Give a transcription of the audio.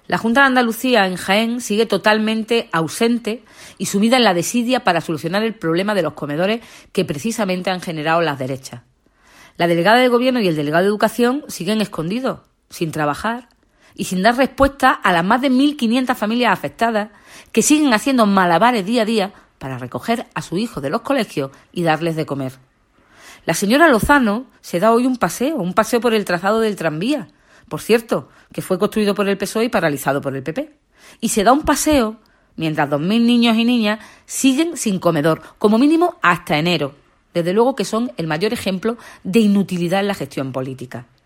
La Junta de Andalucía en Jaén sigue totalmente ausente y sumida en la desidia para solucionar el problema de los comedores que precisamente han generado las derechas. La delegada de Gobierno y el delegado de Educación siguen escondidos, sin trabajar y sin dar respuesta a las más de 1.500 familias afectadas que siguen haciendo malabares día a día para recoger a sus hijos de los colegios y darles de comer. La señora Lozano se da hoy un paseo por el trazado del tranvía, por cierto, que fue construido por el PSOE y paralizado por el PP. Y se da un paseo mientras 2.000 niños y niñas siguen sin comedor, como mínimo hasta enero. Desde luego que son el mayor ejemplo de inutilidad en la gestión política.